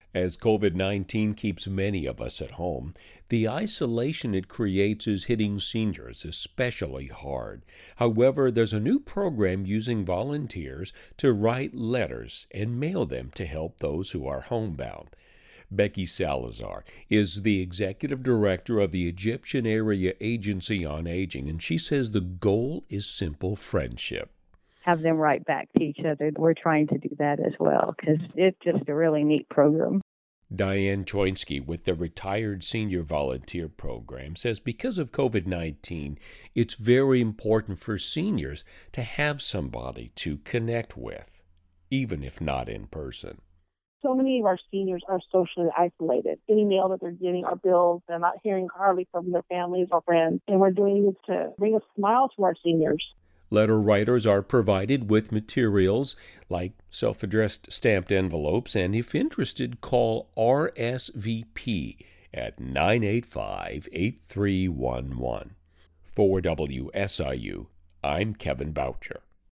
As COVID-19 keeps many of us at home, the isolation it creates is hitting seniors especially hard. However, there's a new program using volunteers to write letters and mail them to help those who are homebound. Becky Salazar is the executive director of the Egyptian Area Agency on Aging, and she says the goal is simple friendship. Have them write back to each other. We're trying to do that as well because it's just a really neat program. Diane Choinsky with the Retired Senior Volunteer Program says because of COVID-19, it's very important for seniors to have somebody to connect with, even if not in person. So many of our seniors are socially isolated. Any mail that they're getting are bills. They're not hearing hardly from their families or friends. And we're doing this to bring a smile to our seniors. Letter writers are provided with materials like self-addressed stamped envelopes, and if interested, call RSVP at 985-8311. For WSIU, I'm Kevin Boucher.